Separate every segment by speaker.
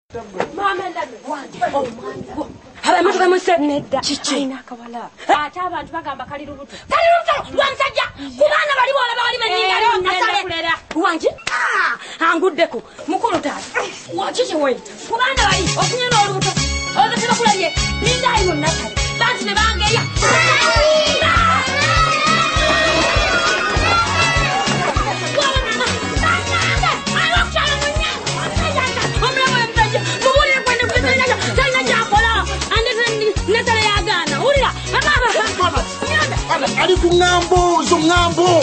Speaker 1: Mama ndabe wange. Oh mwana. Haba matoka musenedda. Chichina kabala. Ate abantu bagamba kali lubuto. Kali lubuto lwansajja. Kubana bali bola bali beninga nasale. Wange. Anguddeko. Mukulu taata. Wachiche wewe. Kubana bali okunyana olubuto. Ozo tibakulabye. Nindayi munasale. Bantu ne bangeya.
Speaker 2: Ali ku ngambo zo ngambo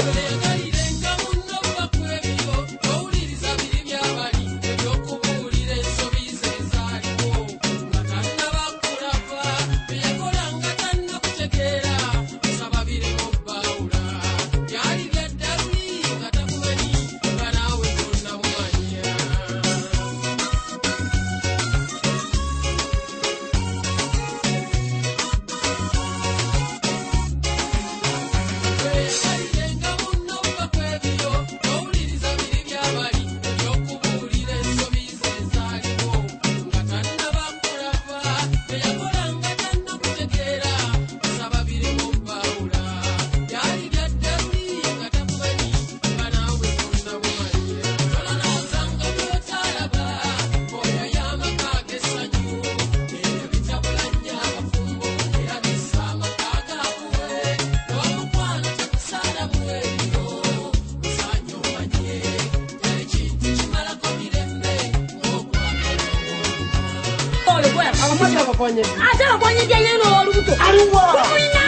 Speaker 1: Acha kwenye jayeno olubuto. Aliwa.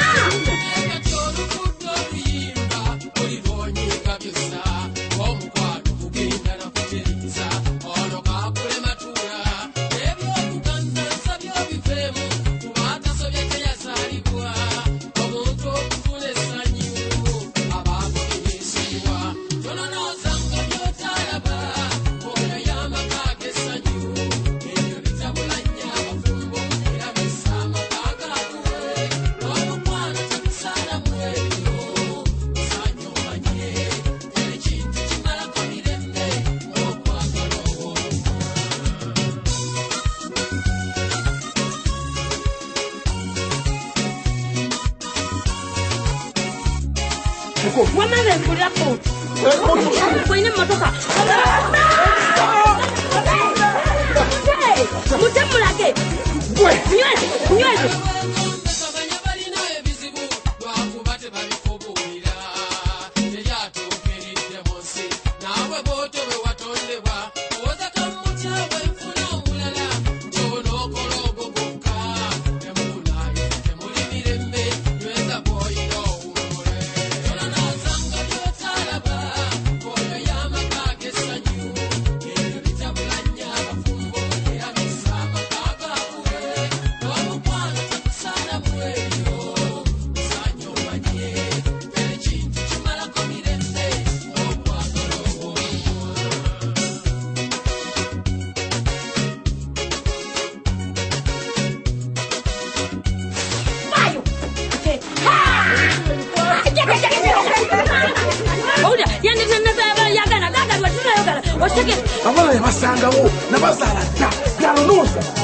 Speaker 1: Mama anakuja hapo. Kwenye motoka. Mutamulage. Nywele. Amala yabasanga wo nabazala ta galo nosa